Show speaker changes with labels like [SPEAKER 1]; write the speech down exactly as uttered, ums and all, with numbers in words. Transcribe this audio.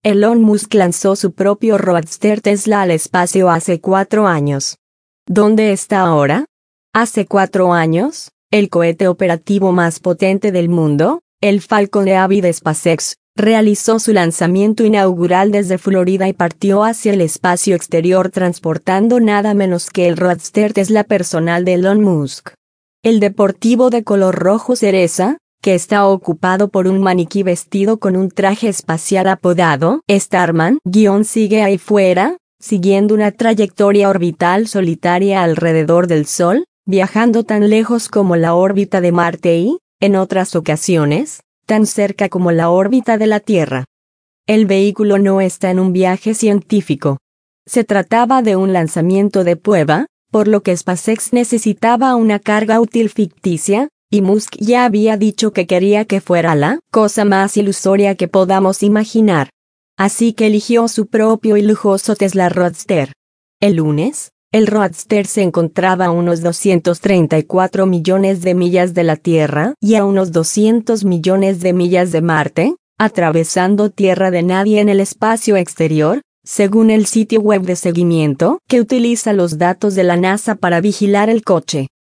[SPEAKER 1] Elon Musk lanzó su propio Roadster Tesla al espacio hace cuatro años. ¿Dónde está ahora? Hace cuatro años, el cohete operativo más potente del mundo, el Falcon Heavy de SpaceX, realizó su lanzamiento inaugural desde Florida y partió hacia el espacio exterior transportando nada menos que el Roadster Tesla personal de Elon Musk. El deportivo de color rojo cereza, que está ocupado por un maniquí vestido con un traje espacial apodado Starman, sigue ahí fuera, siguiendo una trayectoria orbital solitaria alrededor del Sol, viajando tan lejos como la órbita de Marte y, en otras ocasiones, tan cerca como la órbita de la Tierra. El vehículo no está en un viaje científico. Se trataba de un lanzamiento de prueba, por lo que SpaceX necesitaba una carga útil ficticia, y Musk ya había dicho que quería que fuera la cosa más ilusoria que podamos imaginar. Así que eligió su propio y lujoso Tesla Roadster. El lunes, el Roadster se encontraba a unos doscientos treinta y cuatro millones de millas de la Tierra y a unos doscientos millones de millas de Marte, atravesando tierra de nadie en el espacio exterior, según el sitio web de seguimiento que utiliza los datos de la NASA para vigilar el coche.